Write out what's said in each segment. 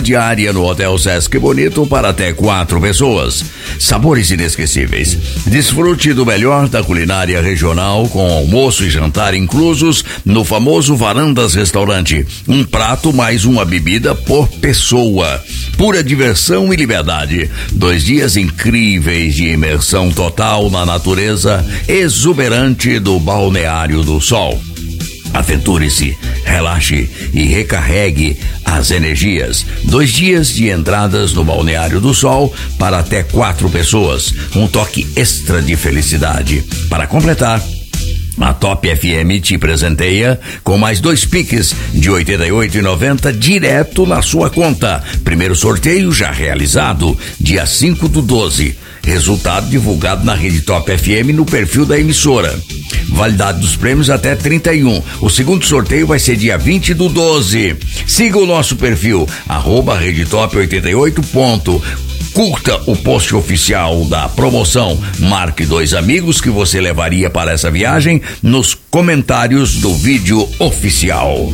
diária no Hotel Sesc Bonito para até 4 pessoas. Sabores inesquecíveis. Desfrute do melhor da culinária regional com almoço e jantar inclusos no famoso Varandas Restaurante. Um prato mais uma bebida por pessoa. Pura diversão e liberdade. 2 dias incríveis de imersão total na natureza exuberante do Balneário do Sol. Aventure-se, relaxe e recarregue as energias. 2 dias de entradas no Balneário do Sol para até 4 pessoas. Um toque extra de felicidade. Para completar, a Top FM te presenteia com mais 2 piques de R$ 88,90 direto na sua conta. Primeiro sorteio já realizado, dia 5/12. Resultado divulgado na Rede Top FM no perfil da emissora. Validade dos prêmios até 31. O segundo sorteio vai ser dia 20/12. Siga o nosso perfil, @redetop88. Curta o post oficial da promoção. Marque 2 amigos que você levaria para essa viagem nos comentários do vídeo oficial.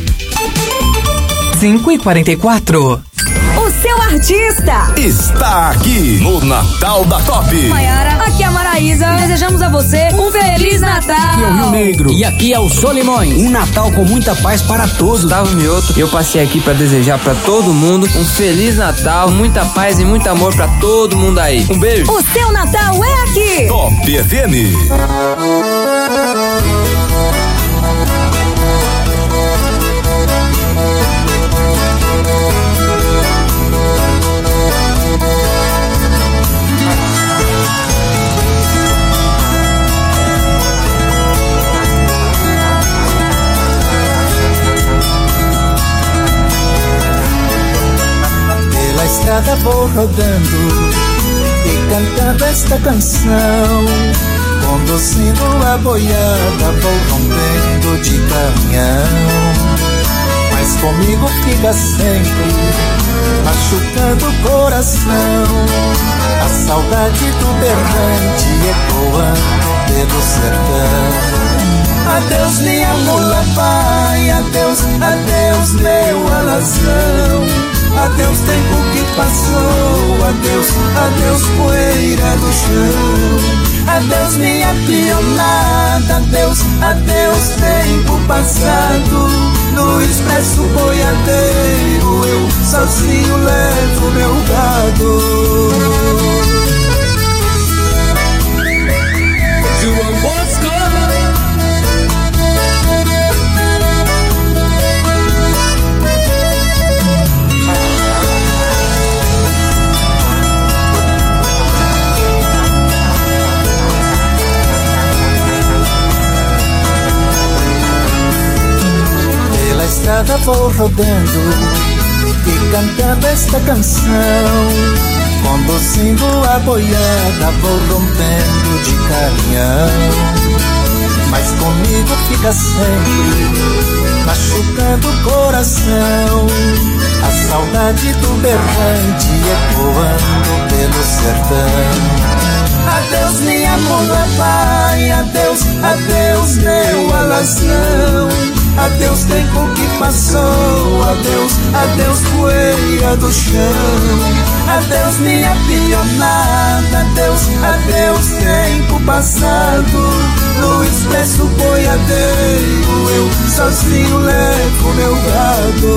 5h44. O seu artista está aqui no Natal da Top. Maiara, aqui é a Maraísa. Desejamos a você um Feliz Natal. Aqui é o Rio Negro. E aqui é o Solimões. Um Natal com muita paz para todos. Gustavo Mioto. Eu passei aqui para desejar para todo mundo um Feliz Natal, muita paz e muito amor para todo mundo aí. Um beijo. O seu Natal é aqui. Top FM. Estrada vou rodando e cantando esta canção, conduzindo a boiada, vou rompendo de caminhão. Mas comigo fica sempre machucando o coração, a saudade do berrante ecoando pelo sertão. Adeus minha mula pai, adeus, adeus meu alazão. Adeus tempo que passou, adeus, adeus poeira do chão. Adeus minha pionada, adeus, adeus tempo passado. No expresso boiadeiro eu sozinho levo meu gado. João Bosco. Estrada vou rodando e cantando esta canção, conduzindo a boiada, vou rompendo de caminhão. Mas comigo fica sempre machucando o coração, a saudade do berrante ecoando pelo sertão. Adeus minha mula pai, adeus, adeus meu alazão. Adeus tempo que passou, adeus, adeus poeira do chão. Adeus minha pionada, adeus, adeus tempo passado. No expresso boiadeiro eu sozinho levo meu gado.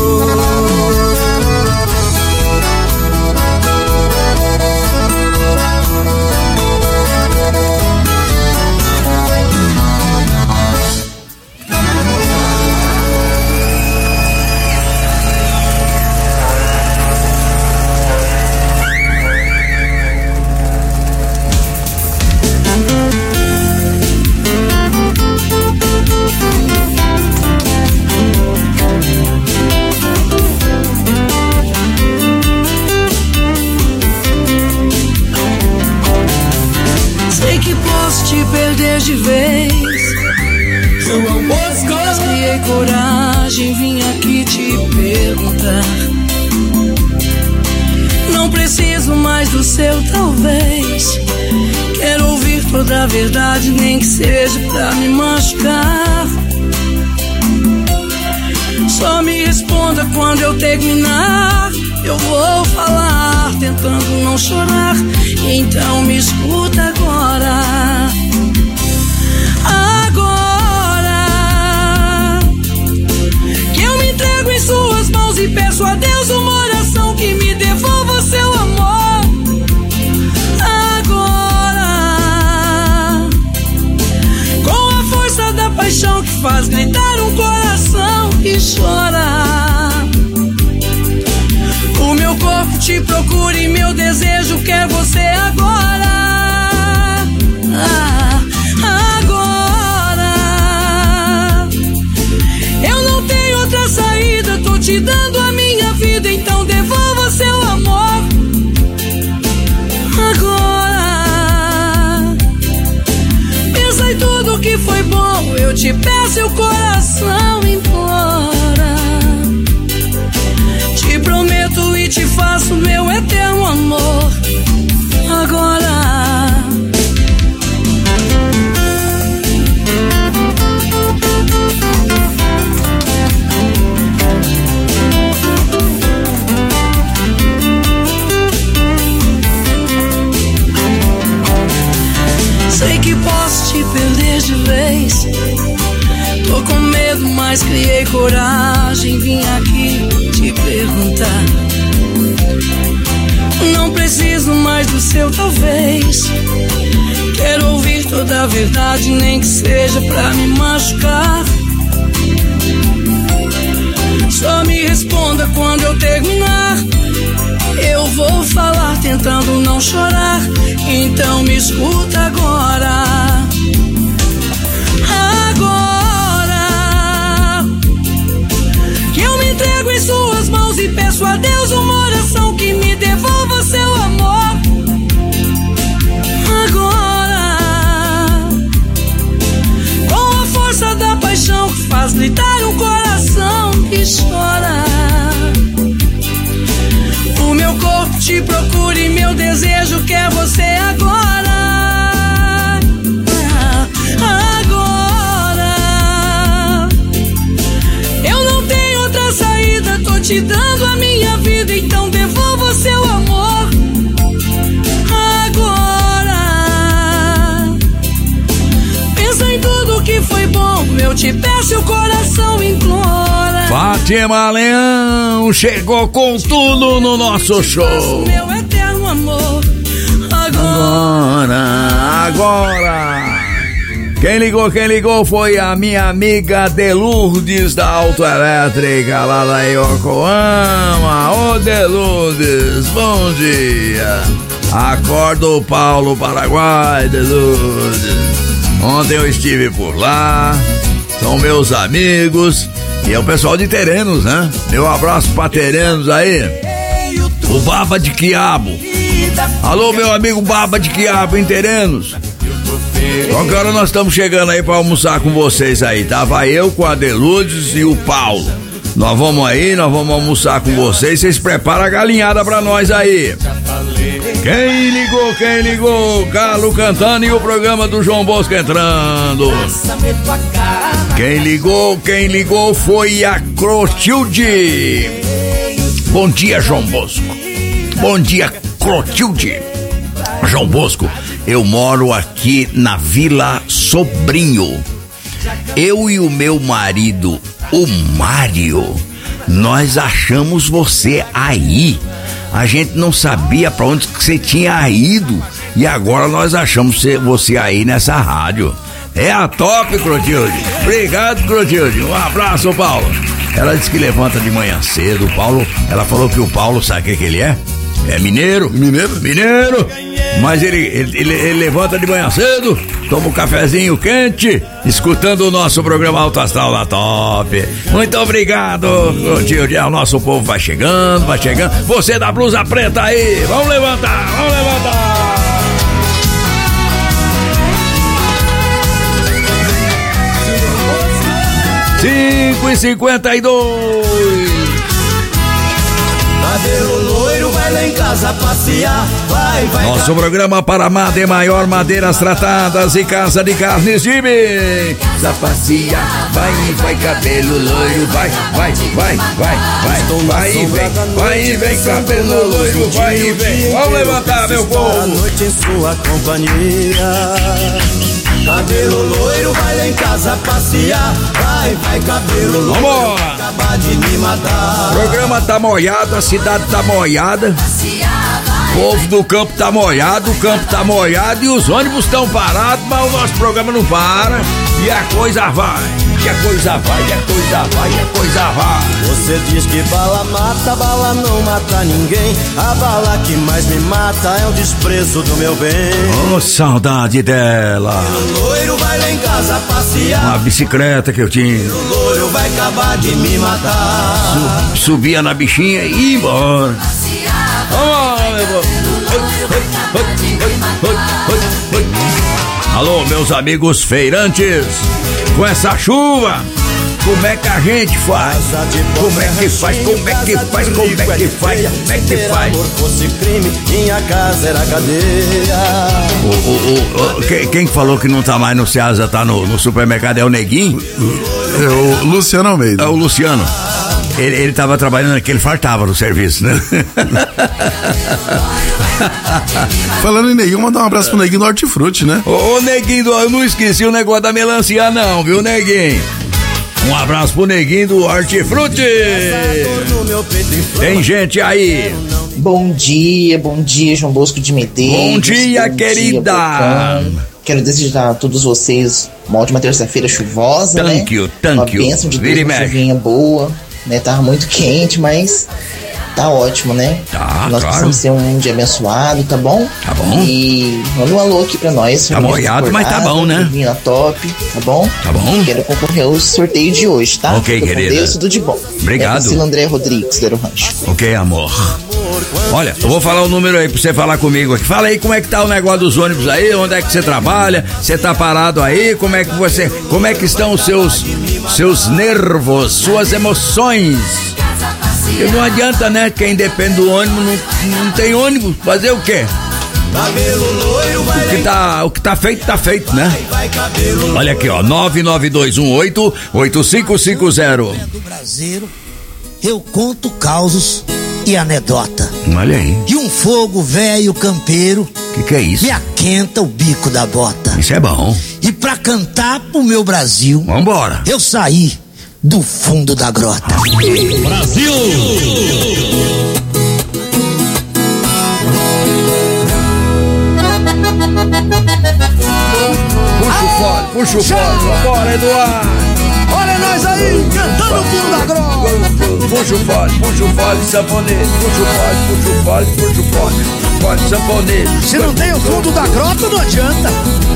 De vez, João Bosco. Criei coragem, vim aqui te perguntar. Não preciso mais do seu talvez. Quero ouvir toda a verdade, nem que seja pra me machucar. Só me responda quando eu terminar. Eu tentando não chorar. Então me escuta agora. Agora que eu me entrego em suas mãos e peço a Deus uma oração que me devolva seu amor. Agora, com a força da paixão que faz gritar um coração que chora, o meu corpo te procura e meu desejo quer você agora. Agora, eu não tenho outra saída, tô te dando a minha vida, então devolva seu amor. Agora, pensa em tudo que foi bom, eu te peço e o coração implora. Te prometo e te faço meu eterno amor. Agora, sei que posso te perder de vez. Tô com medo, mas criei coragem. Vim aqui te perguntar. Não preciso mais do seu talvez. Quero ouvir toda a verdade, nem que seja pra me machucar. Só me responda quando eu terminar. Eu vou falar tentando não chorar. Então me escuta agora. Agora que eu me entrego em suas mãos e peço a Deus uma oração que me devolva seu amor. Agora, com a força da paixão que faz gritar um coração que chora, o meu corpo te procura e meu desejo quer você agora. Agora, eu não tenho outra saída, tô te dando a minha vida, então devolva seu amor. Agora, pensa em tudo que foi bom, eu te peço e o coração implora. Fátima Leão chegou com tudo no nosso show. Meu eterno amor. Agora. Quem ligou foi a minha amiga Delurdes da Autoelétrica lá da Yokohama. Ô Delurdes, bom dia. Acorda o Paulo Paraguai, Delurdes. Ontem eu estive por lá, são meus amigos. E é o pessoal de Terenos, né? Meu abraço pra Terenos aí. O Baba de Quiabo. Alô, meu amigo Baba de Quiabo em Terenos. Qualquer hora nós estamos chegando aí pra almoçar com vocês aí. Tava eu com a Deludes e o Paulo. Nós vamos aí, nós vamos almoçar com vocês. Vocês preparam a galinhada pra nós aí. Quem ligou? Galo cantando e o programa do João Bosco entrando. Quem ligou foi a Clotilde. Bom dia, João Bosco. Bom dia, Clotilde. João Bosco, eu moro aqui na Vila Sobrinho. Eu e o meu marido, o Mário, nós achamos você aí. A gente não sabia pra onde que você tinha ido e agora nós achamos você aí nessa rádio. É a top, Clotilde. Obrigado, Clotilde. Um abraço, Paulo. Ela disse que levanta de manhã cedo. O Paulo, ela falou que o Paulo, sabe o que ele é? É mineiro. Mineiro. Mas ele levanta de manhã cedo, toma um cafezinho quente, escutando o nosso programa Alto Astral da Top. Muito obrigado, Clotilde. O nosso povo vai chegando. Você da blusa preta aí, vamos levantar. 5h52. Cabelo loiro vai lá em casa passear. Vai, Nosso programa para Made Maior, madeiras tratadas e casa de carnes de bem. Casa passear, vai cabelo loiro, vai e vem cabelo loiro, vai e vem. Vamos levantar, meu povo. A noite em sua companhia. Cabelo loiro, vai lá em casa passear. Vai, cabelo loiro. Vambora! Acabar de me matar. O programa tá molhado, a cidade tá molhada. O povo do campo tá molhado, o campo tá molhado e os ônibus estão parados, mas o nosso programa não para. E a coisa vai, e a coisa vai, e a coisa vai, e a coisa vai. Você diz que bala mata, bala não mata ninguém. A bala que mais me mata é o desprezo do meu bem. Oh, saudade dela. O loiro vai lá em casa passear. Uma bicicleta que eu tinha. O loiro vai acabar de me matar. Subia na bichinha e ia embora. Alô, meus amigos feirantes, com essa chuva, como é que a gente faz? Como é que faz? Como é que faz? Como é que faz? Como é que faz? Se fosse crime, minha casa era cadeia. Quem falou que não tá mais no Ceasa, tá no supermercado, é o Neguinho? É o Luciano Almeida. É o Luciano. Ele tava trabalhando aqui, ele fartava no serviço, né? Falando em Neguinho, mandar um abraço pro Neguinho do Hortifruti, né? Ô Neguinho, eu não esqueci o negócio da melancia não, viu, Neguinho? Um abraço pro Neguinho do Hortifruti. Tem gente aí. Bom dia, João Bosco de Medeiros. Bom dia, querida. Bocão. Quero desejar a todos vocês uma ótima terça-feira chuvosa, Thank you. Uma bênção de Deus, uma chuvinha boa, né? Tava muito quente, mas tá ótimo, né? Tá, nós precisamos ser um dia abençoado, tá bom? Tá bom. E manda um alô aqui pra nós. Tá molhado, mas tá bom, né? Vinha top, tá bom? Tá bom. Quero concorrer ao sorteio de hoje, tá? Ok, Fica querida. com Deus, tudo de bom. Obrigado. É Priscila André Rodrigues, do Rancho. Ok, amor. Olha, eu vou falar o número aí pra você falar comigo aqui. Fala aí como é que tá o negócio dos ônibus aí, onde é que você trabalha, você tá parado aí, como é que estão os seus nervos, suas emoções. Porque não adianta, né? Quem depende do ônibus não tem ônibus, fazer o quê? O que tá feito, né? Olha aqui, ó, 99218-8550. Do Brasil, eu conto causos e anedota. Olha aí. E um fogo velho campeiro Que é isso? me aquenta o bico da bota. Isso é bom. E pra cantar pro meu Brasil, Vambora. eu saí do fundo da grota. Brasil! Puxa o fole, vambora, Eduardo! Olha nós aí, cantando o fundo da grota. Puxa o fole, sanfoneiro, puxa o fole, sanfoneiro. Se não tem o fundo da grota, não adianta.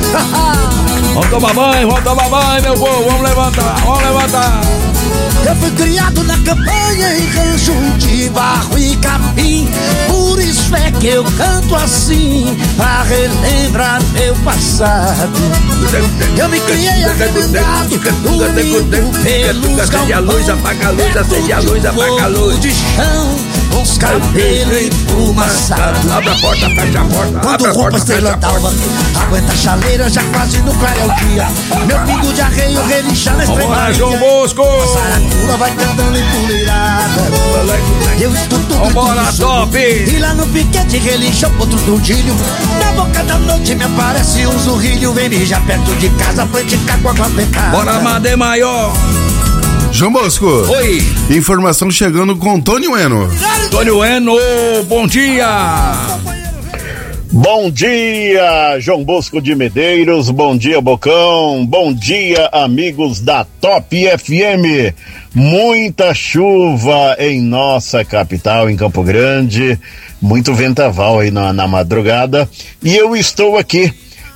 Vamos tomar banho, meu povo, vamos levantar. Eu fui criado na campanha em rancho de barro e capim. Por isso é que eu canto assim, pra relembrar meu passado. Eu me criei arrebentado, dormindo pelos Acende a luz, apaga a luz, acende a luz, apaga a luz. de chão, com os cabelos emfumaçados. Abre a porta, fecha a porta, Quando abre a roupa porta, fecha estrela a porta. d'alva aguenta a chaleira, já quase no claro é o dia. Meu pingo de arreio relincha na Vambora, estrebaria. João Bosco! A saracura vai cantando empoleirada. Eu escuto Vambora, tudo top! E lá no piquete relincha o potro do dilho. Na boca da noite me aparece um zurrilho. Vem mijar perto de casa, praticar com a pecada. Bora, Madê Maior! João Bosco. Oi! Informação chegando com Tony Ueno. Tony Ueno, bom dia! Bom dia, João Bosco de Medeiros, bom dia, Bocão, bom dia, amigos da Top FM. Muita chuva em nossa capital, em Campo Grande, muito vendaval aí na madrugada, e eu estou aqui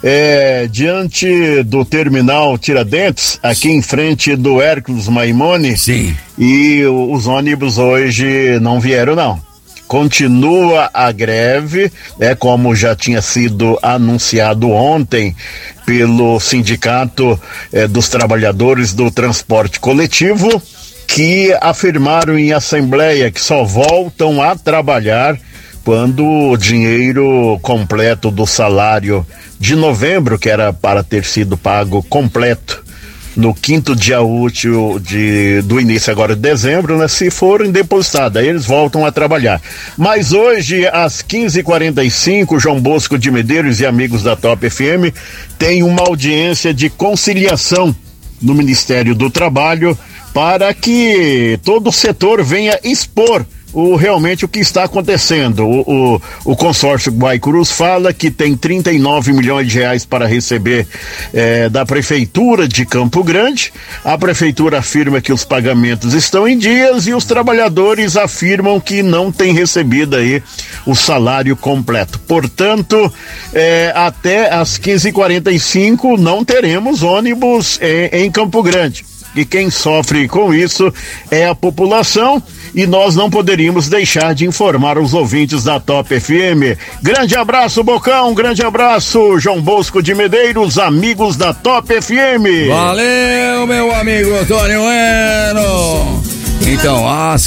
diante do terminal Tiradentes, aqui em frente do Hércules Maimone. Sim. E os ônibus hoje não vieram, não. Continua a greve, como já tinha sido anunciado ontem pelo Sindicato dos Trabalhadores do Transporte Coletivo, que afirmaram em assembleia que só voltam a trabalhar quando o dinheiro completo do salário de novembro, que era para ter sido pago completo no 5º dia útil do início agora de dezembro, né? Se forem depositados, aí eles voltam a trabalhar. Mas hoje, às 15h45, João Bosco de Medeiros e amigos da Top FM tem uma audiência de conciliação no Ministério do Trabalho para que todo o setor venha expor realmente o que está acontecendo. O consórcio Guaicurus fala que tem 39 milhões de reais para receber da Prefeitura de Campo Grande. A Prefeitura afirma que os pagamentos estão em dias e os trabalhadores afirmam que não têm recebido aí o salário completo. Portanto, até às 15h45 não teremos ônibus em Campo Grande. E quem sofre com isso é a população, e nós não poderíamos deixar de informar os ouvintes da Top FM. Grande abraço, Bocão, grande abraço, João Bosco de Medeiros, amigos da Top FM. Valeu, meu amigo Antônio Bueno. Então, às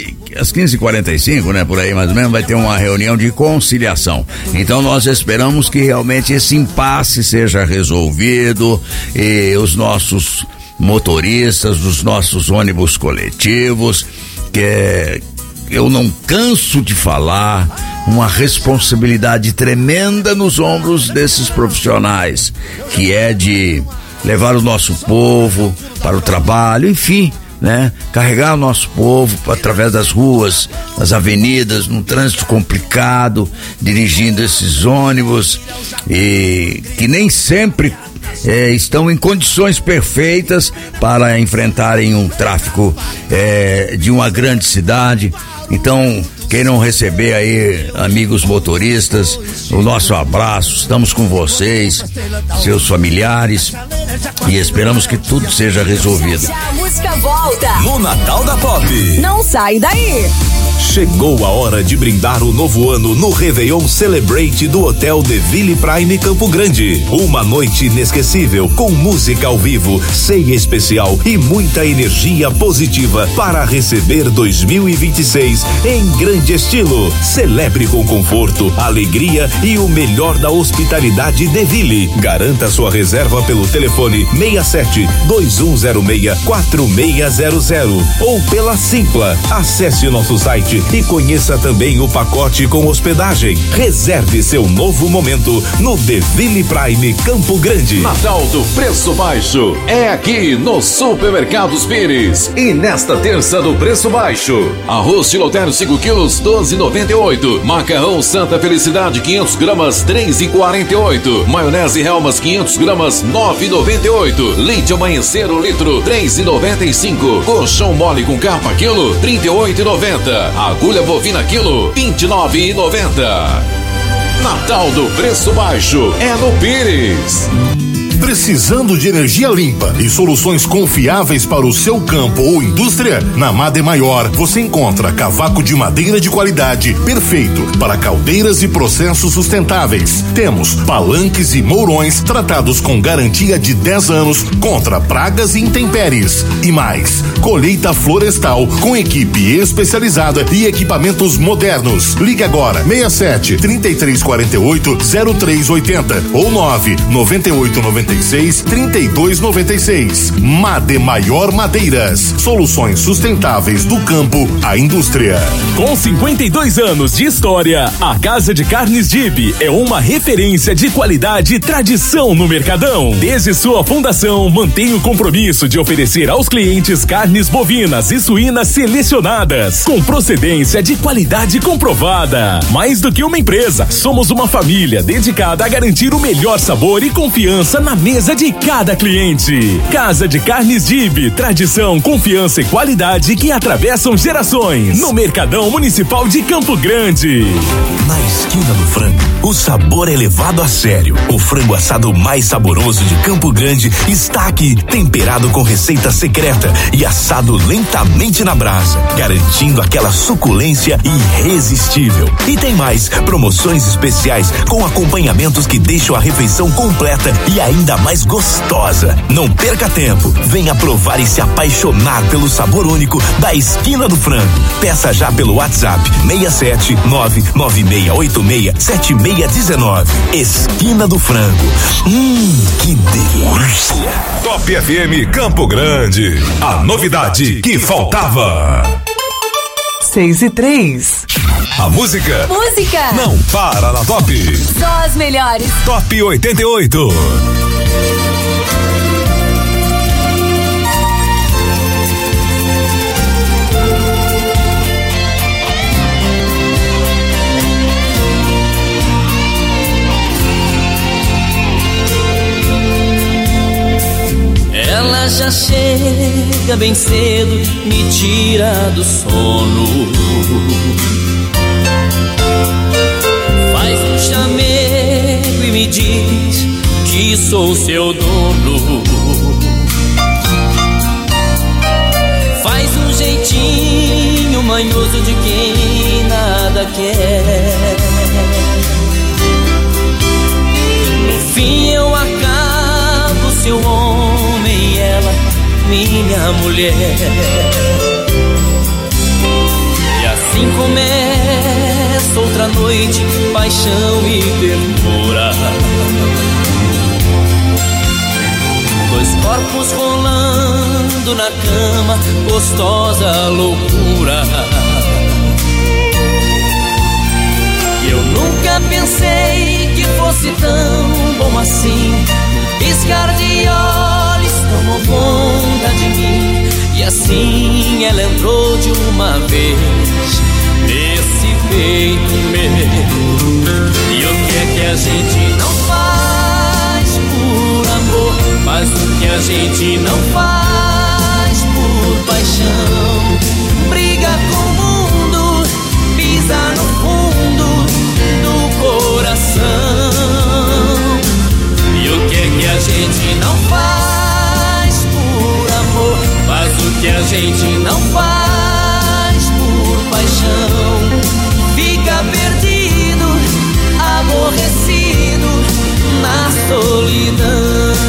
15h45, né, por aí mais ou menos, vai ter uma reunião de conciliação. Então nós esperamos que realmente esse impasse seja resolvido e os nossos motoristas dos nossos ônibus coletivos, que eu não canso de falar, uma responsabilidade tremenda nos ombros desses profissionais, que é de levar o nosso povo para o trabalho, enfim, né? Carregar o nosso povo através das ruas, das avenidas, num trânsito complicado, dirigindo esses ônibus, e que nem sempre estão em condições perfeitas para enfrentarem um tráfego de uma grande cidade. Então, quem não receber aí, amigos motoristas, o nosso abraço, estamos com vocês, seus familiares, e esperamos que tudo seja resolvido. A música volta no Natal da Pop. Não sai daí. Chegou a hora de brindar o novo ano no Réveillon Celebrate do Hotel The Ville Prime Campo Grande. Uma noite inesquecível com música ao vivo, ceia especial e muita energia positiva para receber 2026 em grande estilo. Celebre com conforto, alegria e o melhor da hospitalidade The Ville. Garanta sua reserva pelo telefone 67-2106-4600 ou pela Simpla. Acesse o nosso site e conheça também o pacote com hospedagem. Reserve seu novo momento no The Ville Prime Campo Grande. Natal do Preço Baixo é aqui no Supermercados Pires. E nesta terça do Preço Baixo, arroz Chilotério 5 quilos 12,98. Macarrão Santa Felicidade 500 gramas 3,48. Maionese Helmas 500 gramas 9,98. Leite Amanhecer 1 litro 3,95. Colchão mole com capa quilo 38,90. Agulha bovina quilo 29,90. Natal do Preço Baixo é no Pires. Precisando de energia limpa e soluções confiáveis para o seu campo ou indústria? Na Made Maior você encontra cavaco de madeira de qualidade, perfeito para caldeiras e processos sustentáveis. Temos palanques e mourões tratados com garantia de 10 anos contra pragas e intempéries. E mais, colheita florestal com equipe especializada e equipamentos modernos. Ligue agora 67-3348-0380 ou 99896-3296. Made Maior Madeiras, soluções sustentáveis do campo à indústria. Com 52 anos de história, a Casa de Carnes Dib é uma referência de qualidade e tradição no Mercadão. Desde sua fundação, mantém o compromisso de oferecer aos clientes carnes bovinas e suínas selecionadas, com procedência de qualidade comprovada. Mais do que uma empresa, somos uma família dedicada a garantir o melhor sabor e confiança na mesa de cada cliente. Casa de Carnes Dib, tradição, confiança e qualidade que atravessam gerações. No Mercadão Municipal de Campo Grande. Na esquina do frango, o sabor é levado a sério. O frango assado mais saboroso de Campo Grande está aqui, temperado com receita secreta e assado lentamente na brasa, garantindo aquela suculência irresistível. E tem mais, promoções especiais com acompanhamentos que deixam a refeição completa e ainda ainda mais gostosa. Não perca tempo, venha provar e se apaixonar pelo sabor único da Esquina do Frango. Peça já pelo WhatsApp 67996867619. Esquina do Frango. Que delícia! Top FM Campo Grande, a novidade que faltava. 6:03. A música não para na Top. Só as melhores. Top 88. Ela já chega bem cedo, me tira do sono. Faz um chamego e me diz que sou seu dono. Faz um jeitinho manhoso de quem nada quer. No fim eu acabo seu homem, ela minha mulher. E assim começa outra noite, paixão e ternura. Dois corpos rolando na cama, gostosa loucura. E eu nunca pensei que fosse tão bom assim. Um piscar de olhos tomou conta de mim. E assim ela entrou de uma vez nesse peito meu. E o que é que a gente não faz por amor? Mas o que a gente não faz por paixão? Briga com o mundo, pisa no fundo do coração. E o que é que a gente não faz por amor? Mas o que a gente não faz por paixão? Fica perdido, aborrecido na solidão.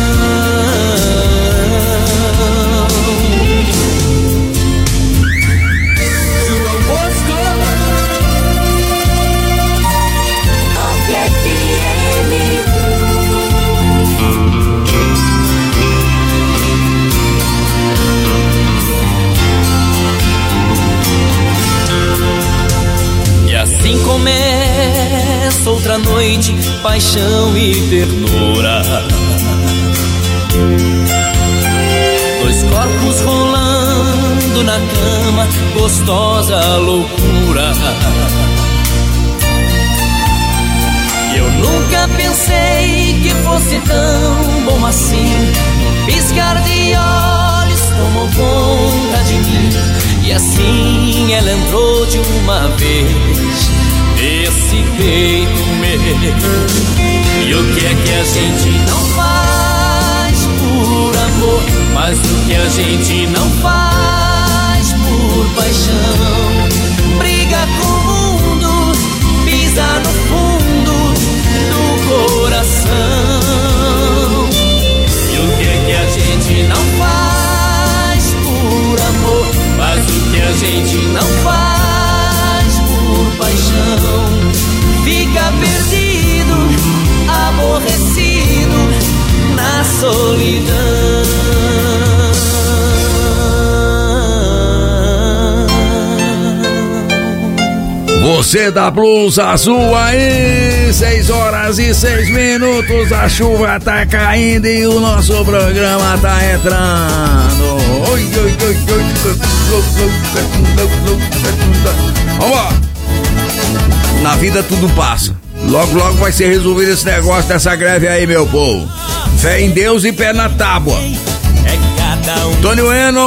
Assim começa outra noite, paixão e ternura. Dois corpos rolando na cama, gostosa loucura. E eu nunca pensei que fosse tão bom assim. Piscar de olhos tomou conta de mim. E assim ela entrou de uma vez nesse peito meu. E o que é que a gente não faz por amor? Mas o que a gente não faz por paixão? Briga com o mundo, pisa no fundo do coração. E o que é que a gente não faz por amor? Mas o que a gente não faz por paixão? Fica perdido, aborrecido na solidão. Você da blusa azul aí, 6h06, a chuva tá caindo e o nosso programa tá entrando. Vamos. Na vida tudo passa. Logo, logo vai ser resolvido esse negócio dessa greve aí, meu povo. Fé em Deus e pé na tábua. Tony Bueno.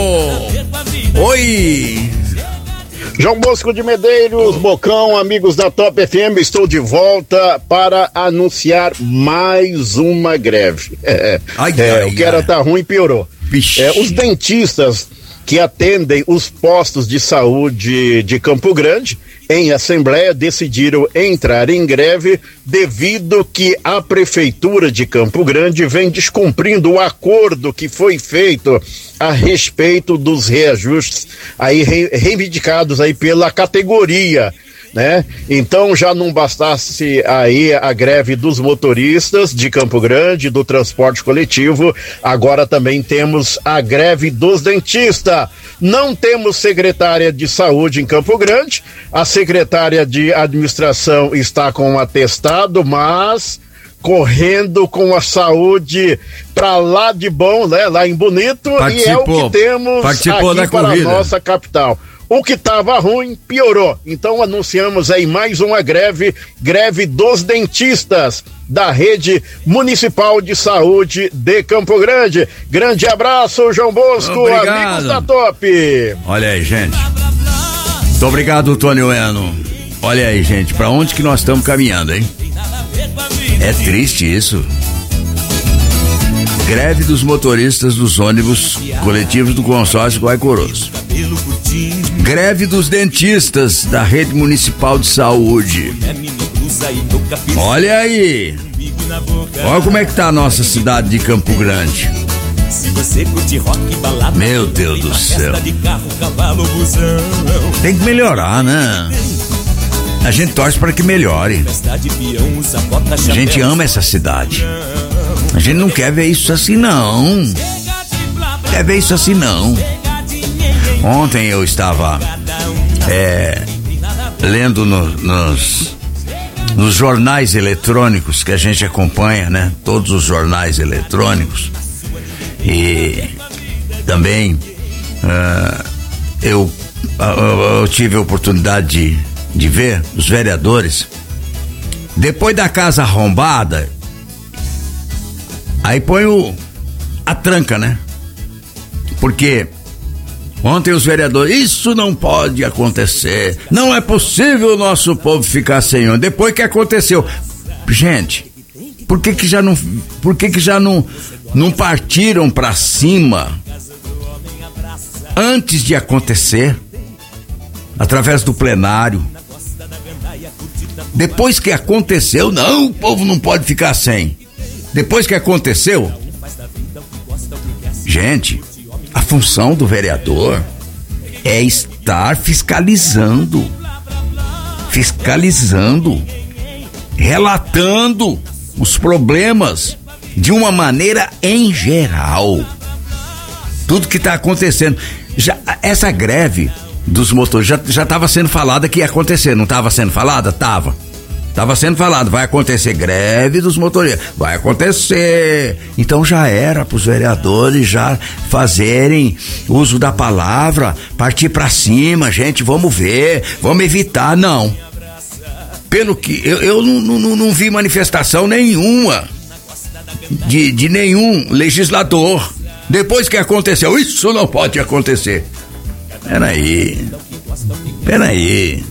Oi. João Bosco de Medeiros, Bocão, amigos da Top FM, estou de volta para anunciar mais uma greve. O que era tá ruim piorou. Os dentistas que atendem os postos de saúde de Campo Grande em assembleia, decidiram entrar em greve devido que a Prefeitura de Campo Grande vem descumprindo o acordo que foi feito a respeito dos reajustes aí reivindicados aí pela categoria, né? Então já não bastasse aí a greve dos motoristas de Campo Grande, do transporte coletivo, agora também temos a greve dos dentistas. Não temos secretária de saúde em Campo Grande, a secretária de administração está com um atestado, mas correndo com a saúde pra lá de bom, né? Lá em Bonito, e é o que temos aqui para a nossa capital. O que estava ruim piorou. Então anunciamos aí mais uma greve dos dentistas da Rede Municipal de Saúde de Campo Grande. Grande abraço, João Bosco, obrigado. Amigos da Top. Olha aí, gente. Muito obrigado, Tony Eno. Olha aí, gente, pra onde que nós estamos caminhando, hein? É triste isso. Greve dos motoristas dos ônibus coletivos do consórcio Guaicoroso. Greve dos dentistas da Rede Municipal de Saúde. Olha aí. Olha como é que tá a nossa cidade de Campo Grande. Meu Deus do céu. Tem que melhorar, né? A gente torce para que melhore. A gente ama essa cidade. A gente não quer ver isso assim, não. Quer ver isso assim, não. Ontem eu estava lendo nos jornais eletrônicos que a gente acompanha, né? Todos os jornais eletrônicos. E também eu tive a oportunidade de ver os vereadores depois da casa arrombada, aí põe a tranca, né? Porque ontem os vereadores, isso não pode acontecer, não é possível o nosso povo ficar sem ônibus. Depois que aconteceu, gente, por que já não partiram pra cima antes de acontecer, através do plenário? Depois que aconteceu, não, o povo não pode ficar sem. Depois que aconteceu, gente, a função do vereador é estar fiscalizando, relatando os problemas de uma maneira em geral. Tudo que está acontecendo. Essa greve dos motoristas já estava sendo falada que ia acontecer, não estava sendo falada? Estava sendo falado, vai acontecer greve dos motoristas, vai acontecer. Então já era para os vereadores já fazerem uso da palavra, partir para cima, gente, vamos ver, vamos evitar. Não, pelo que eu não vi manifestação nenhuma de nenhum legislador depois que aconteceu. Isso não pode acontecer. Peraí.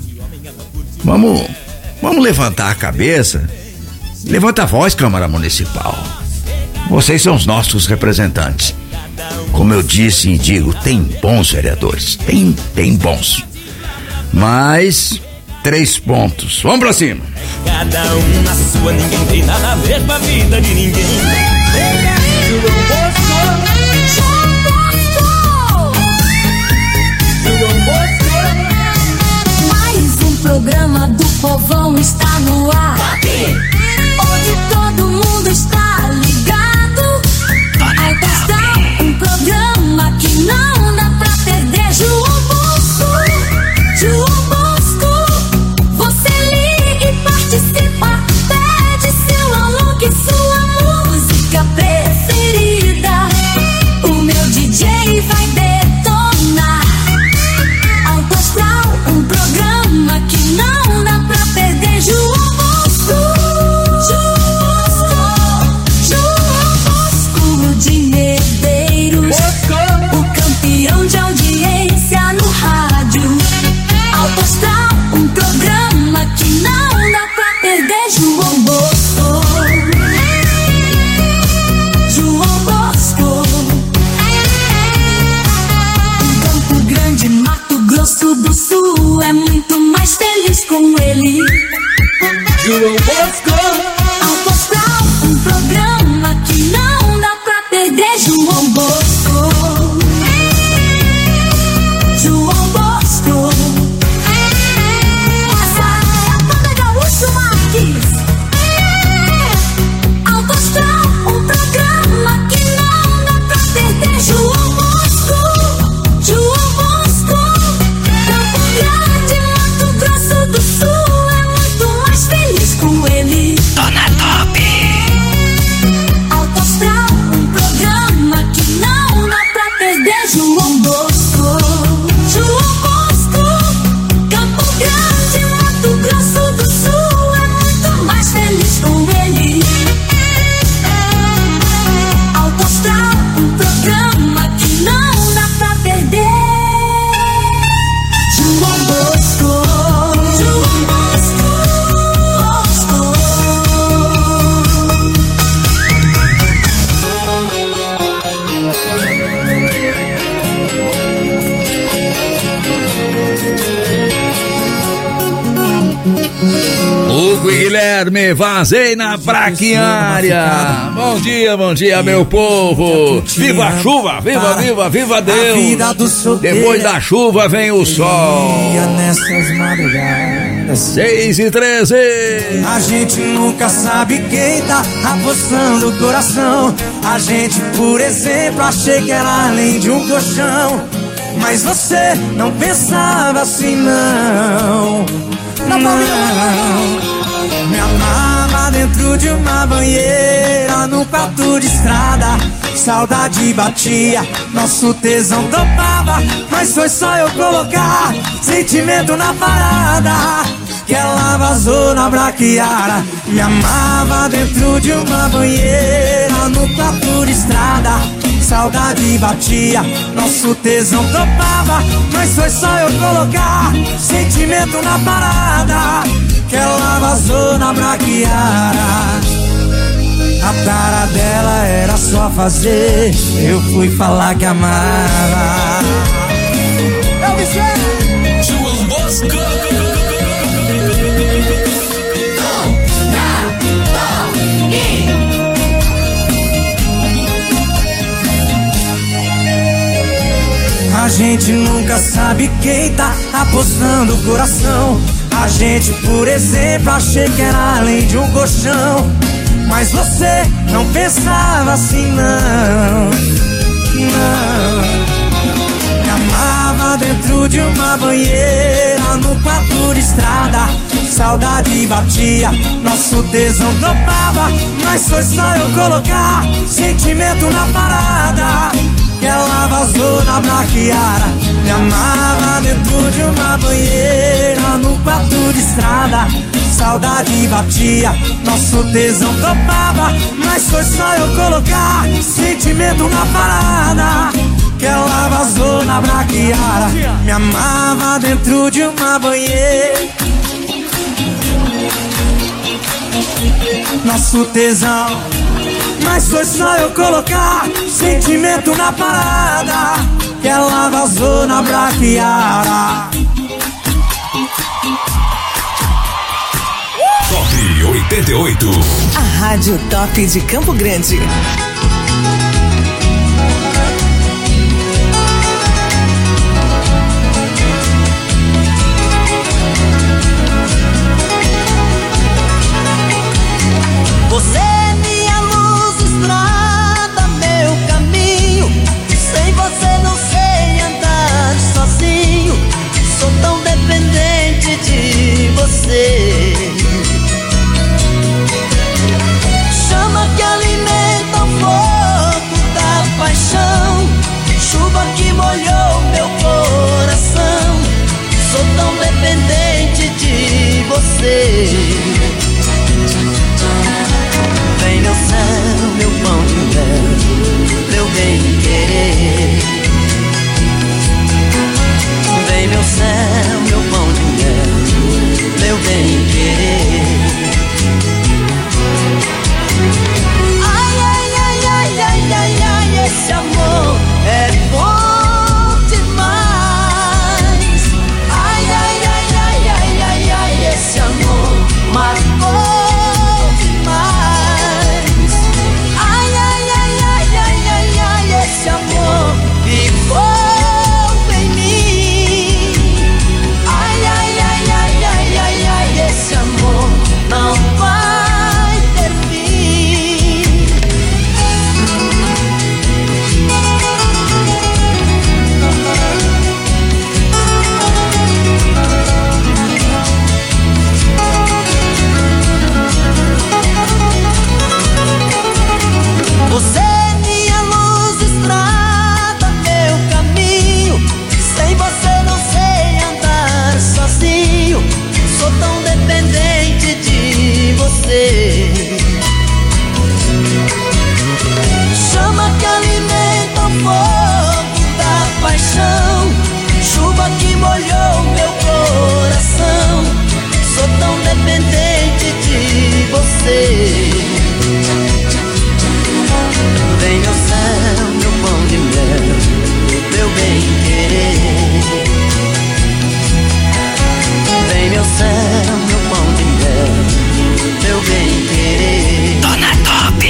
Vamos levantar a cabeça. Levanta a voz, Câmara Municipal. Vocês são os nossos representantes. Como eu disse e digo, tem bons vereadores. Tem bons. Mas 3 pontos. Vamos pra cima. Cada um na sua, ninguém tem nada a ver com a vida de ninguém. Mais um programa do povão está no ar, onde todo mundo está ligado. A questão, um programa que não dá pra perder. João Bosco, você liga e participa. Pede seu alô que sua música preferida, o meu DJ vai detonar. Alto Astral, um programa que não dá pra perder. João Bosco. ele. João Bosco. Alto Astral, um programa que não dá pra perder. João Bosco. João Bosco. Essa é a banda Gaúcho Marques. Alto Astral, um programa que não dá pra perder. João Bosco. João Bosco. Campo Grande, Mato Grosso do Sul, é muito mais feliz com ele. Dona Top. Alto Astral, um programa que não dá pra perder. João Bosco. João Bosco. Campo Grande, Mato Grosso do Sul, é muito mais feliz com ele. Alto Astral, um programa que não dá pra perder. João Bosco. João Bosco. Hugo e Guilherme, vazei na braquiária. Bom dia, meu povo. Viva a chuva, viva Deus. Depois da chuva vem o sol. Nessas madrugadas 6h13. a gente nunca sabe quem tá apostando o coração. A gente, por exemplo, achei que era além de um colchão, mas você não pensava assim, não. Não, me amava dentro de uma banheira, num quarto de estrada. Saudade batia, nosso tesão topava, mas foi só eu colocar sentimento na parada que ela vazou na braquiara. Me amava dentro de uma banheira, no quarto de estrada. Saudade batia, nosso tesão topava, mas foi só eu colocar sentimento na parada que ela vazou na braquiara. A tara dela era só fazer, eu fui falar que amava. Eu me sei. João Bosco. A gente nunca sabe quem tá apostando o coração. A gente, por exemplo, achei que era além de um colchão, mas você não pensava assim, não. Não. Me amava dentro de uma banheira, no quarto de estrada. Saudade batia, nosso tesão topava, mas foi só eu colocar sentimento na parada que ela vazou na braquiara. Me amava dentro de uma banheira, no quarto de estrada. Saudade batia, nosso tesão topava, mas foi só eu colocar sentimento na parada que ela vazou na braquiara. Me amava dentro de uma banheira, nosso tesão, mas foi só eu colocar sentimento na parada que ela vazou na braquiara. Top 88. A Rádio Top de Campo Grande. Você é minha luz, estrada, meu caminho. Sem você não sei andar sozinho. Sou tão dependente de você. Chama que alimenta o fogo da paixão. Chuva que molhou meu coração. Sou tão dependente de você. Vem meu céu, meu pão de mel, meu bem-querer. Vem meu céu, meu pão de mel, meu bem-querer. Ai, ai, ai, ai, ai, ai, ai, esse amor é bom demais. Ai, ai, ai, ai, ai, ai, ai, esse amor você. Vem meu céu, meu pão de mel, meu bem querer. Vem meu céu, meu pão de mel, meu bem querer. Dona Top.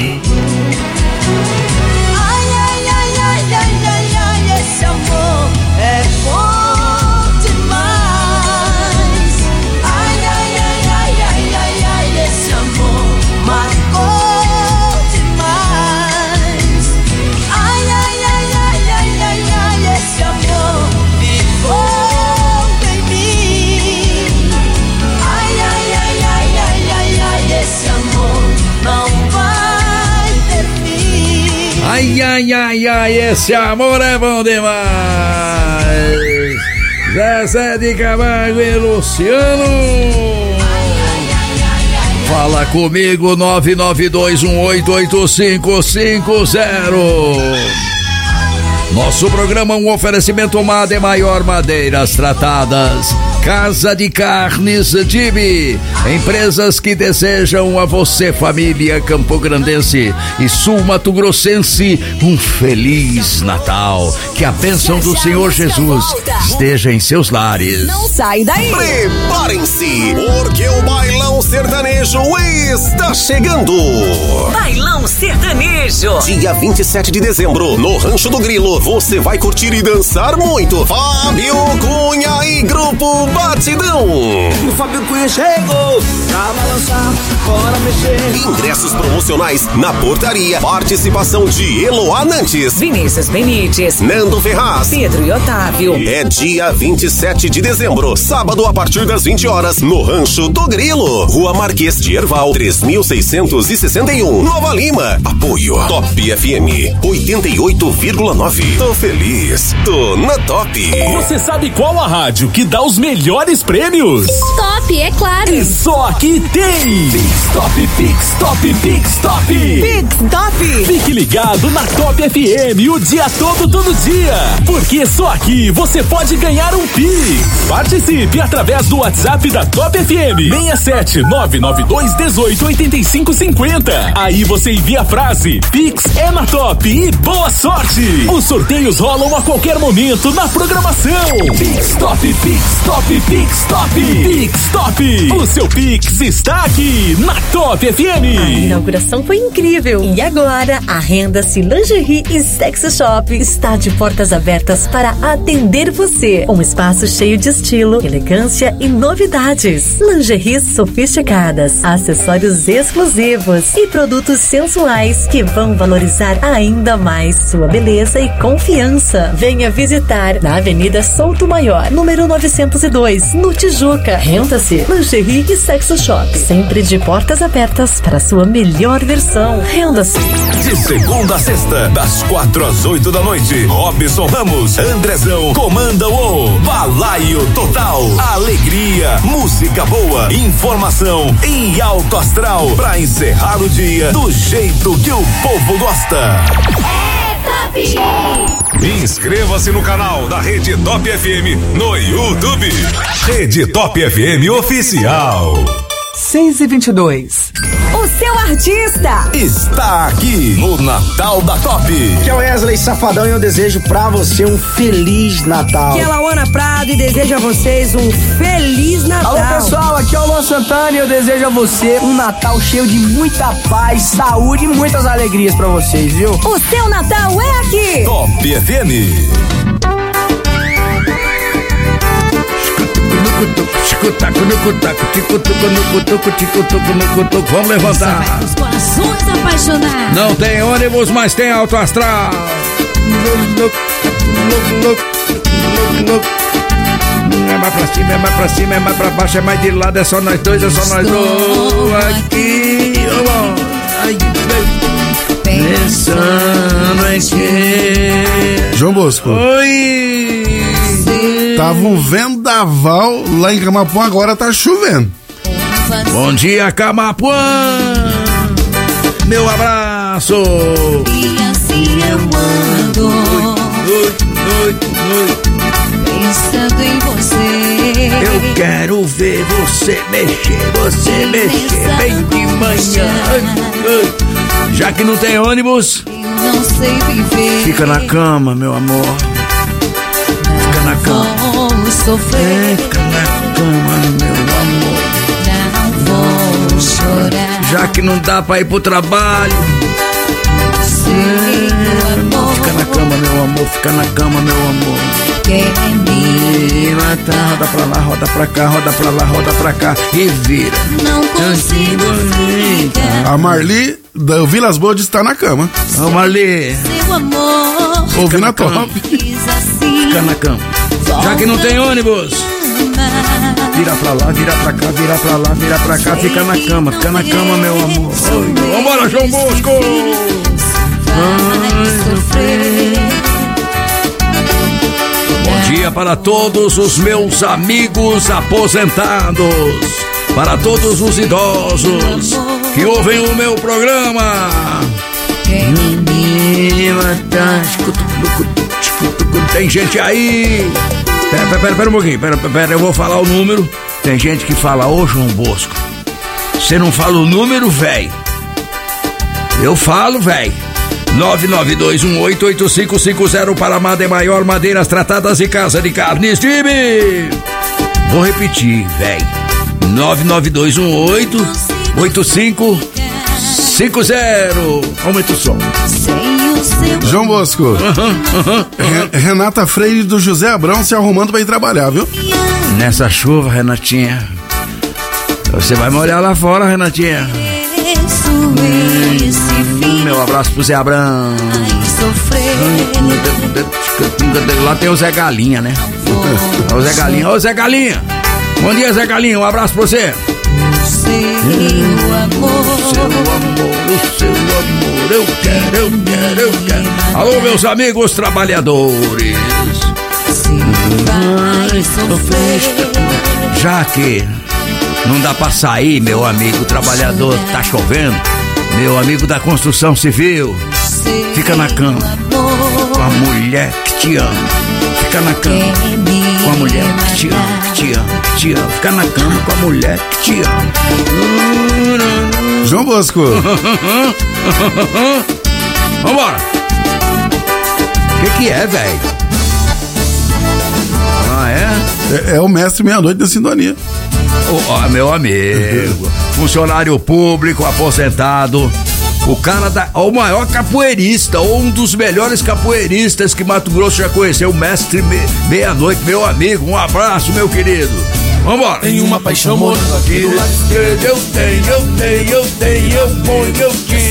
Ai, ai, ai, ai, ai, ai, ai, esse amor é bom demais. Ai, ai, ai, ai, ai, ai, ai, esse amor marcou demais. Ai, ai, ai, ai, ai, ai, ai, esse amor ficou em mim. Ai, ai, ai, ai, ai, ai, ai, esse amor não vai ter fim. Ai, ai, ai, ai, esse amor é bom demais. Zezé de Camargo e Luciano. Fala comigo, 992188550. Nosso programa é um oferecimento Made Maior Madeiras Tratadas, Casa de Carnes Dibi, empresas que desejam a você, família campograndense e sul-mato-grossense, um Feliz Natal. Que a bênção do Senhor Jesus esteja em seus lares. Não sai daí. Preparem-se, porque o Bailão Sertanejo está chegando. Bailão Sertanejo. Dia 27 de dezembro, no Rancho do Grilo, você vai curtir e dançar muito. Fábio Cunha e Grupo Batidão. O Fábio Cunha chegou pra balançar, bora mexer. Ingressos promocionais na portaria. Participação de Eloá Nantes, Vinícius Benites, Nando Ferraz, Pedro e Otávio. É dia 27 de dezembro, sábado a partir das 20 horas, no Rancho do Grilo, Rua Marquês de Herval, 3661, Nova Lima. Apoio Top FM 88,9. Tô feliz, tô na Top. Você sabe qual a rádio que dá os melhores prêmios? Top, é claro. E só aqui tem Pix Top, Pix Top, Pix Top. Pix Top. Fique ligado na Top FM o dia todo dia, porque só aqui você pode ganhar um Pix. Participe através do WhatsApp da Top FM 67992188550. Aí você envia a frase Pix é na Top e boa sorte. Os sorteios rolam a qualquer momento na programação. Pix Top, Pix Top, Pix Top, Pix Top. O seu Pix está aqui na Top FM. A inauguração foi incrível e agora a Renda-se Lingerie e Sex Shop está de portas abertas para atender você. Um espaço cheio de estilo, elegância e novidades. Lingeries sofisticadas, acessórios exclusivos e produtos sensuais que vão valorizar ainda mais sua beleza e confiança. Venha visitar na Avenida Souto Maior, número 902, no Tijuca. Renda-se Lingerie e Sex Shop, sempre de portas abertas para sua melhor versão. Renda-se. De segunda a sexta, das 4 às 8 da noite, Robson Ramos, Andrezão comandam o Balaio Total. Alegria, música boa, informação e alto astral pra encerrar o dia do jeito que o povo gosta. Inscreva-se no canal da Rede Top FM no YouTube. Rede Top FM Oficial. 6h22. O seu artista Está aqui no Natal da Top. Que é o Wesley Safadão e eu desejo pra você um Feliz Natal. que é Lauana Prado e desejo a vocês um Feliz Natal. Alô pessoal, aqui é o Luan Santana e eu desejo a você um Natal cheio de muita paz, saúde e muitas alegrias pra vocês, viu? O seu Natal é aqui. Top FM. Vamos levantar. Os corações apaixonados. Não tem ônibus, mas tem alto astral. É mais pra cima, é mais pra cima, é mais pra baixo, é mais de lado, é só nós dois, é só nós dois. Aqui, pensando em que. João Bosco. Oi. Tava um vendaval lá em Camapuã, agora tá chovendo. Bom dia, Camapuã. Meu abraço. E assim eu ando, pensando em você. Eu quero ver você mexer bem de manhã. Já que não tem ônibus, não sei viver. Fica na cama, meu amor. Fica na cama. Vou sofrer. Fica na cama, meu amor. Não vou chorar. Já que não dá pra ir pro trabalho, fica na cama, meu amor. Fica na cama, meu amor. Quer me matar? Roda pra lá, roda pra cá, roda pra lá, roda pra cá e vira. Não consigo ficar. A Marli da Vilas Boas está na cama. Ô Marli, seu amor, ouvindo a top. Fica na cama. Já que não tem ônibus, vira pra lá, vira pra cá, vira pra lá, vira pra cá. Fica na cama, meu amor. Vambora, João Bosco. Vai sofrer. Bom dia para todos os meus amigos aposentados, para todos os idosos que ouvem o meu programa. Tem gente aí. Pera um pouquinho, pera, eu vou falar o número. Tem gente que fala, ô João Bosco, você não fala o número, véi? Eu falo, véi. 992188550 para Made Maior, madeiras tratadas e casa de carnes Tibe. Vou repetir, véi. 992188550. Aumenta o som. João Bosco. Renata Freire do José Abrão se arrumando pra ir trabalhar, viu? Nessa chuva, Renatinha. Você vai molhar lá fora, Renatinha. Meu abraço pro Zé Abrão. Lá tem o Zé Galinha, né? O Zé Galinha. Ô Zé Galinha. Bom dia, Zé Galinha. Um abraço pra você. Seu amor, eu quero. Alô, meus amigos trabalhadores. Já que não dá pra sair, meu amigo trabalhador, tá chovendo, meu amigo da construção civil, fica na cama com a mulher que te ama. Fica na cama com a mulher que te ama, que te ama, que te ama. Fica na cama com a mulher que te ama. João Bosco. Vambora. Que é, velho? Ah, é o mestre meia-noite da sintonia. Meu amigo, funcionário público, aposentado, o cara o maior capoeirista, ou um dos melhores capoeiristas que Mato Grosso já conheceu, o mestre meia-noite, meu amigo, um abraço, meu querido. Vambora. Tem uma paixão morando aqui do lado esquerdo. Eu ponho, eu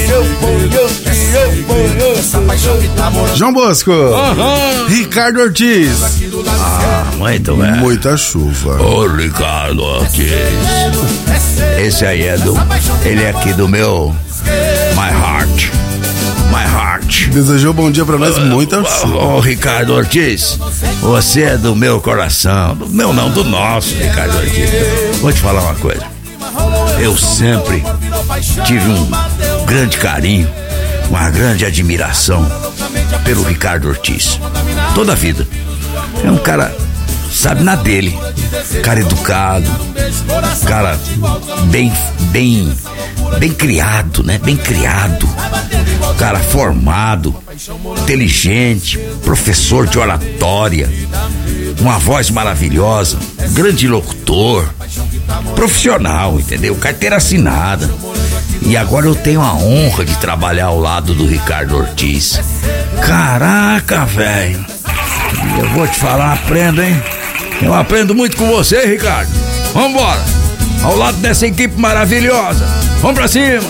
tiro. Essa paixão que tá morando. João Bosco. Ricardo Ortiz. Muito bem. Muita chuva. Ô Ricardo Ortiz. Esse aí ele é aqui do meu My Heart. Desejou bom dia pra nós, muita chuva. Ô Ricardo Ortiz, você é do meu coração. Do meu não, do nosso, Ricardo Ortiz. Vou te falar uma coisa. Eu sempre tive um grande carinho, uma grande admiração pelo Ricardo Ortiz. Toda a vida. É um cara, sabe, na dele. Cara educado, cara bem criado, né? Bem criado. Cara formado, inteligente, professor de oratória, uma voz maravilhosa, grande locutor, profissional, entendeu? Carteira assinada. E agora eu tenho a honra de trabalhar ao lado do Ricardo Ortiz. Caraca, velho. Eu vou te falar, aprendo, hein? Eu aprendo muito com você, Ricardo. Vambora. Ao lado dessa equipe maravilhosa. Vamos pra cima.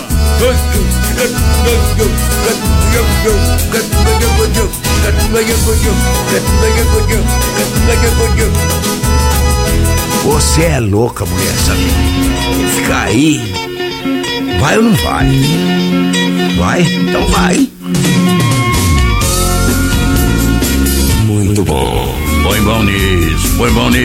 Você é louca, mulher, sabe? Fica aí. Vai ou não vai? Vai? Então vai. Muito bom. Põe bom nisso.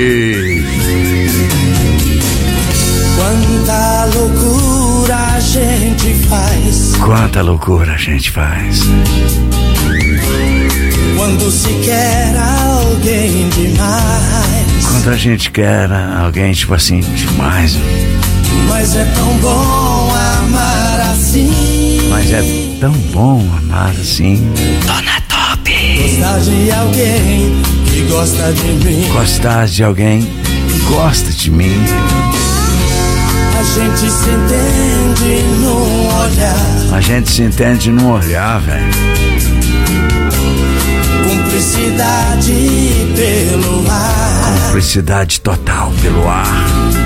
Quanta loucura a gente faz. Quanta loucura a gente faz. Quando se quer alguém demais. Quando a gente quer alguém, tipo assim, demais. Mas é tão bom amar assim. Mas é tão bom amar assim. Dona Top. Gostar de alguém que gosta de mim. Gostar de alguém que gosta de mim. A gente se entende num olhar. A gente se entende num olhar, velho. Cumplicidade pelo ar. Cumplicidade total pelo ar.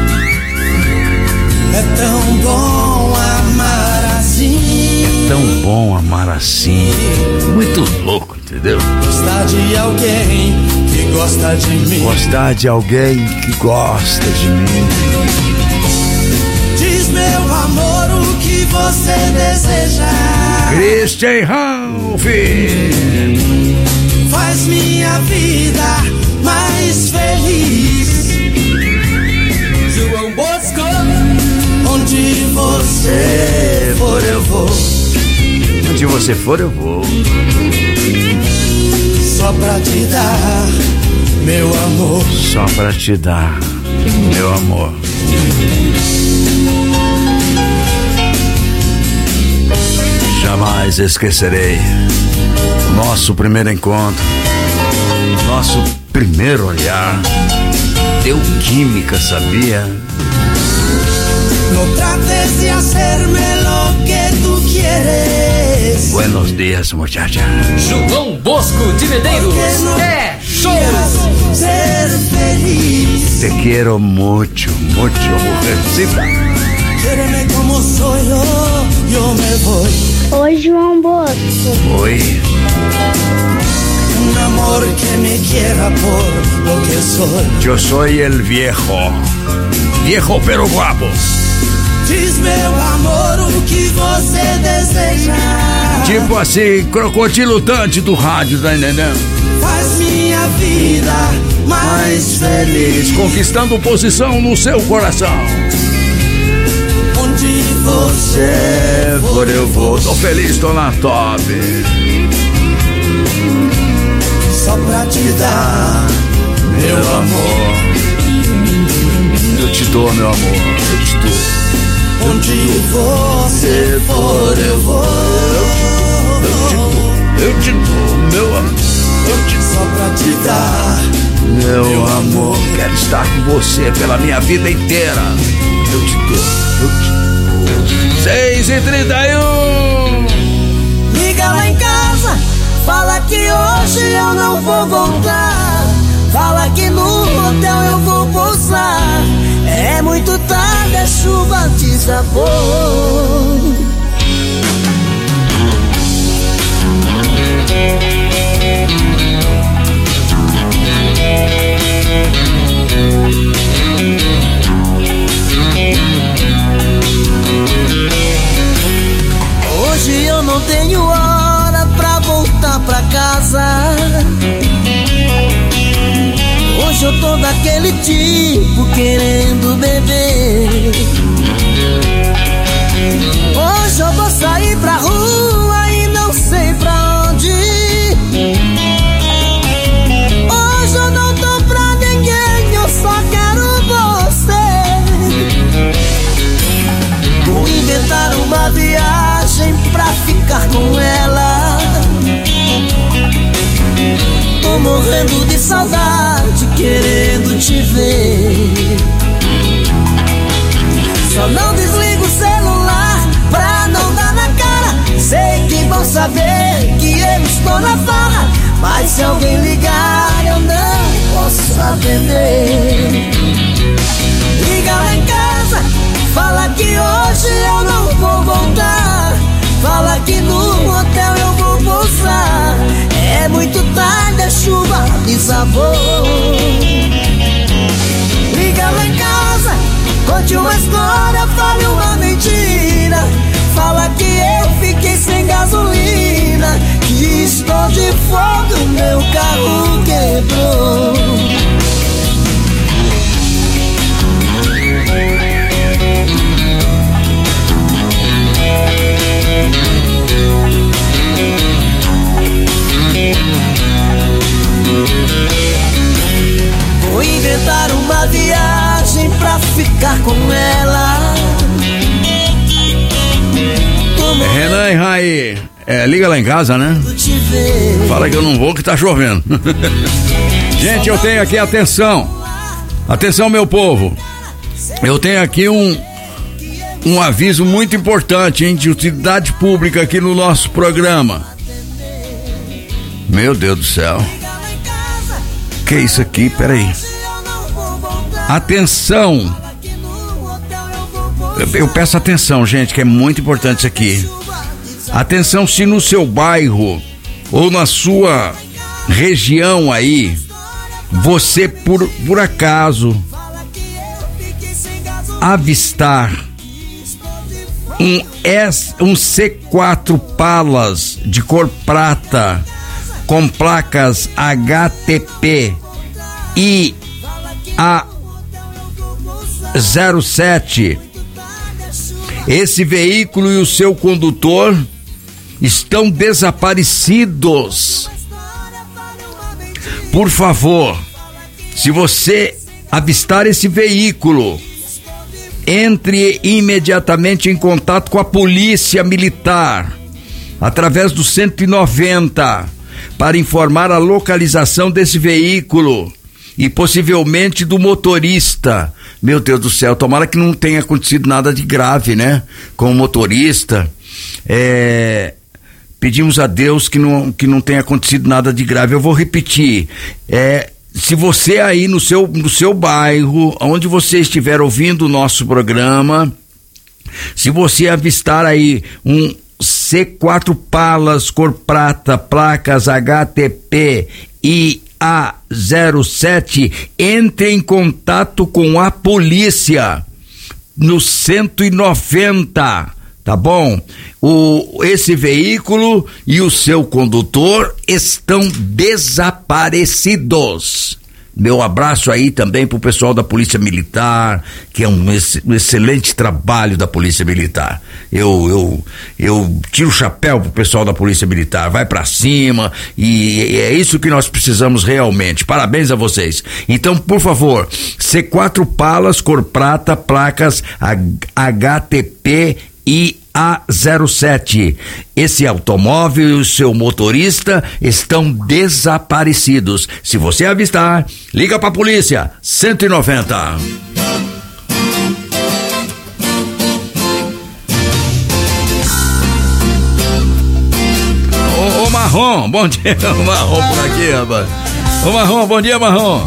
É tão bom amar assim. É tão bom amar assim. Muito louco, entendeu? Gostar de alguém que gosta de mim. Gostar de alguém que gosta de mim. Diz, meu amor, o que você deseja. Christian Ralph. Faz minha vida mais feliz. João Bosco. Onde você for eu vou. Onde você for eu vou. Só pra te dar meu amor. Só pra te dar meu amor. Jamais esquecerei nosso primeiro encontro, nosso primeiro olhar. Deu química, sabia? No trates de hacerme lo que tú quieres. Buenos dias, muchacha. João Bosco de Medeiros. É show. Ser feliz. Te quiero mucho, mucho, mujercita. Quéreme como soy yo me voy. Oi, João Bosco. Oi. Un amor que me quiera por lo que soy. Yo soy el viejo. Viejo pero guapo. Diz, meu amor, o que você deseja. Tipo assim, crocodilo Dante do rádio, tá entendendo? Faz minha vida mais feliz. Conquistando posição no seu coração. Onde você for eu vou. Tô feliz, tô na top. Só pra te dar meu amor. Eu te dou, meu amor. Eu te dou. Onde você for eu vou. Eu te dou, meu amor. Só pra te dar meu amor. Quero estar com você pela minha vida inteira. Eu te dou, eu te dou. 6h31. Liga lá em casa, fala que hoje eu não vou voltar. Fala que no hotel eu vou pousar. É muito tarde, a chuva desabou. Hoje eu não tenho hora pra voltar pra casa. Hoje eu tô daquele tipo querendo beber. Hoje eu vou sair pra rua e não sei pra onde ir. Hoje eu não tô pra ninguém, eu só quero você. Vou inventar uma viagem pra ficar com ela. Tô morrendo de saudade, querendo te ver. Só não desligo o celular pra não dar na cara. Sei que vão saber que eu estou na farra, mas se alguém ligar eu não posso atender. Liga lá em casa, fala que hoje eu não vou voltar. Fala que no hotel eu vou pousar. É muito tarde, a chuva desabou. Liga lá em casa, conte uma história, fale uma mentira. Fala que eu fiquei sem gasolina, que estou de folga, o meu carro quebrou. liga lá em casa, né? Fala que eu não vou, que tá chovendo. Gente, eu tenho aqui, atenção, meu povo. Eu tenho aqui um aviso muito importante, hein, de utilidade pública aqui no nosso programa. Meu Deus do céu. Que é isso aqui? Peraí. Atenção. Eu peço atenção, gente, que é muito importante isso aqui. Atenção, se no seu bairro ou na sua região aí, você por acaso avistar um C4 Palas de cor prata com placas HTP e A07, esse veículo e o seu condutor estão desaparecidos. Por favor, se você avistar esse veículo, entre imediatamente em contato com a Polícia Militar através do 190 para informar a localização desse veículo e possivelmente do motorista. Meu Deus do céu, tomara que não tenha acontecido nada de grave, né, com o motorista. Pedimos a Deus que não tenha acontecido nada de grave. Eu vou repetir, se você aí no seu bairro, onde você estiver ouvindo o nosso programa, se você avistar aí um C4 Palas cor prata, placas HTP e A07, entre em contato com a polícia no 190, tá bom? Esse veículo e o seu condutor estão desaparecidos. Meu abraço aí também pro pessoal da Polícia Militar, que é um excelente trabalho da Polícia Militar. Eu tiro o chapéu pro pessoal da Polícia Militar, vai pra cima, e é isso que nós precisamos realmente. Parabéns a vocês. Então, por favor, C4 Palas, cor prata, placas HTP e A07. Esse automóvel e o seu motorista estão desaparecidos. Se você avistar, liga pra polícia, 190. Ô Marrom, bom dia. O Marrom por aqui, rapaz. Ô Marrom, bom dia, Marrom.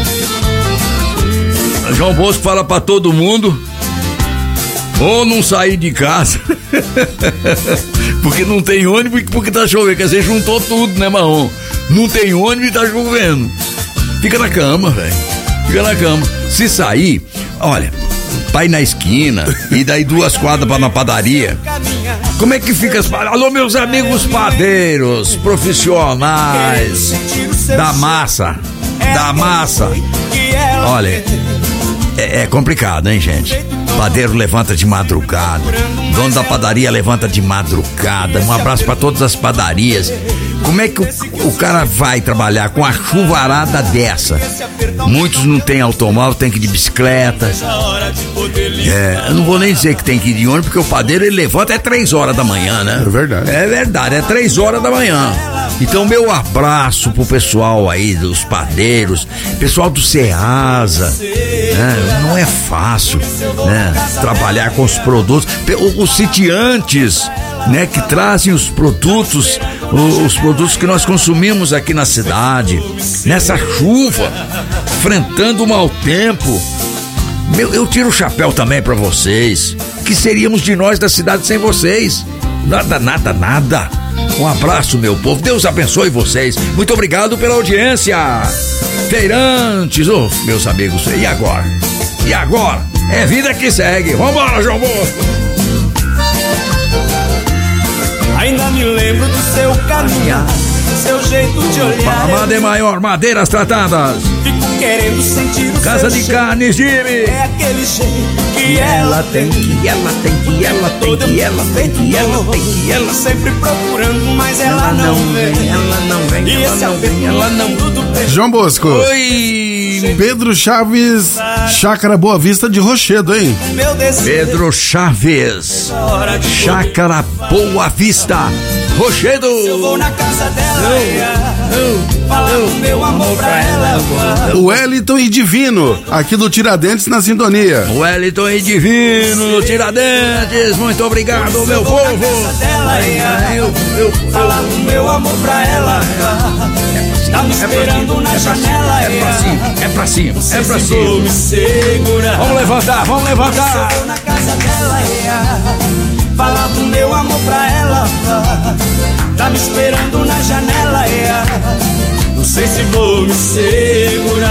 João Bosco fala pra todo mundo: ou não sair de casa porque não tem ônibus, porque tá chovendo. Quer dizer, juntou tudo, né, Marrom? Não tem ônibus e tá chovendo. Fica na cama, velho. Fica na cama. Se sair, olha, vai na esquina e daí 2 quadras pra na padaria. Como é que fica as... Alô, meus amigos padeiros, profissionais da massa. Olha, é complicado, hein, gente? Padeiro levanta de madrugada, dono da padaria levanta de madrugada. Um abraço para todas as padarias. Como é que o cara vai trabalhar com a chuvarada dessa? Muitos não tem automóvel, tem que ir de bicicleta. Eu não vou nem dizer que tem que ir de ônibus, porque o padeiro ele levanta 3 horas da manhã, né? É verdade. É verdade, 3 horas da manhã. Então, meu abraço pro pessoal aí dos padeiros, pessoal do Ceasa, né? Não é fácil, né, trabalhar com os produtos. Os sitiantes, né, que trazem os produtos que nós consumimos aqui na cidade, nessa chuva, enfrentando o mau tempo. Eu tiro o chapéu também pra vocês. Que seríamos de nós da cidade sem vocês? Nada. Um abraço, meu povo. Deus abençoe vocês. Muito obrigado pela audiência. Feirantes, meus amigos. E agora? É vida que segue. Vambora, João Bosco. Ainda me lembro do seu caminhar, seu jeito de olhar. Amada é maior, madeiras tratadas. Fico querendo sentir o Casa de Carnes Jimmy. É aquele jeito que ela tem, que ela tem, que ela tem, que ela tem, que ela tem, que ela sempre procurando, mas ela não vem, ela não vem, e esse aperto ela não tudo bem. João Bosco. Oi. Pedro Chaves, Chácara Boa Vista de Rochedo, hein? Pedro Chaves, Chácara Boa Vista. Rochedo. Eu vou na casa dela, falar do meu amor pra ela. O Wellington e Divino, aqui do Tiradentes na sintonia. Wellington e Divino, Tiradentes, muito obrigado, meu povo. Falar do meu amor pra ela. Tá me esperando na janela. É pra cima, é pra cima, é pra cima. Me segura. Vamos levantar, vamos levantar. Eu vou na casa dela, falar do meu amor pra ela. Tá me esperando na janela. Não sei se vou me segurar.